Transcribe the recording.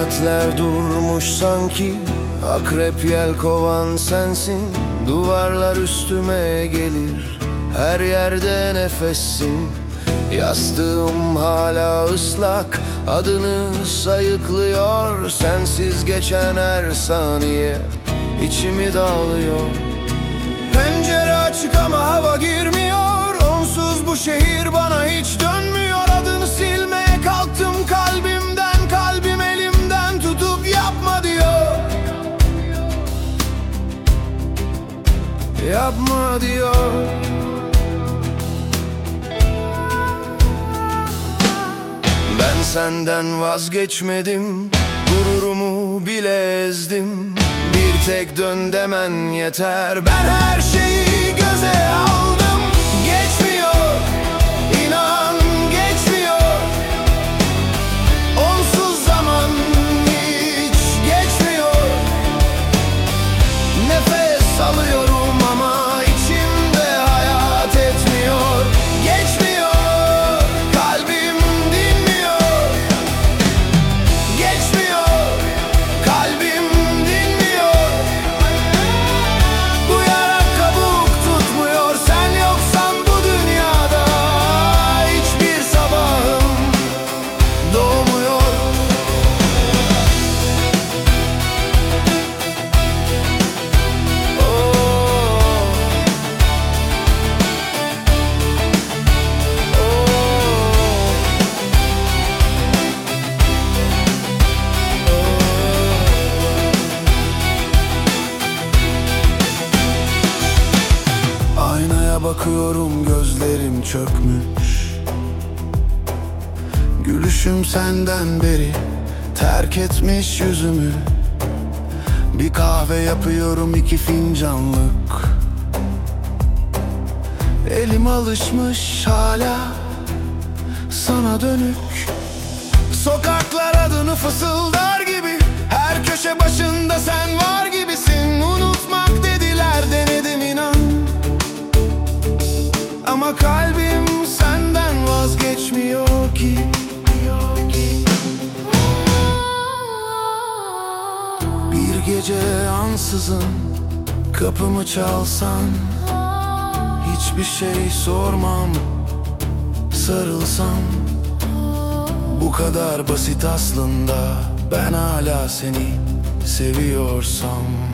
Saatler durmuş sanki, akrep yelkovan sensin. Duvarlar üstüme gelir, her yerde nefessin. Yastığım hala ıslak, adını sayıklıyor. Sensiz geçen her saniye içimi dağılıyor. Pencere açık ama hava girmiyor. Onsuz bu şehir bana hiç dönmüyor. Adını silmeye kalktım kalbimden, kalbim elimden tutup yapma diyor. Yapma diyor. Ben senden vazgeçmedim, gururumu bile ezdim. Bir tek dön demen yeter, ben her şeyi göze aldım. Geçmiyor, inan geçmiyor. Onsuz zaman hiç geçmiyor. Nefes alıyorum ama içimde hayat etmiyor. Geçmiyor, kalbim dinmiyor. Geçmiyor, kalbim dinmiyor. Bu yara kabuk tutmuyor. Sen yoksan bu dünyada hiçbir sabahım doğmuyor. Aynaya bakıyorum, gözlerim çökmüş. Gülüşüm senden beri terk etmiş yüzümü. Bir kahve yapıyorum 2 fincanlık. Elim alışmış hala sana dönük. Sokaklar adını fısıldar gibi, her köşe başında sen var gibisin. Unutmak dediler, denedim inan. Ama kalbim senden vazgeçmiyor ki. Bir gece ansızın kapımı çalsan, hiçbir şey sormam, sarılsam. Bu kadar basit aslında, ben hala seni seviyorsam.